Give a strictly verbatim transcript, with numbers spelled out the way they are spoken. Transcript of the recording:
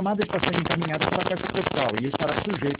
chamada está sendo encaminhada para a Caixa Postal e estará sujeito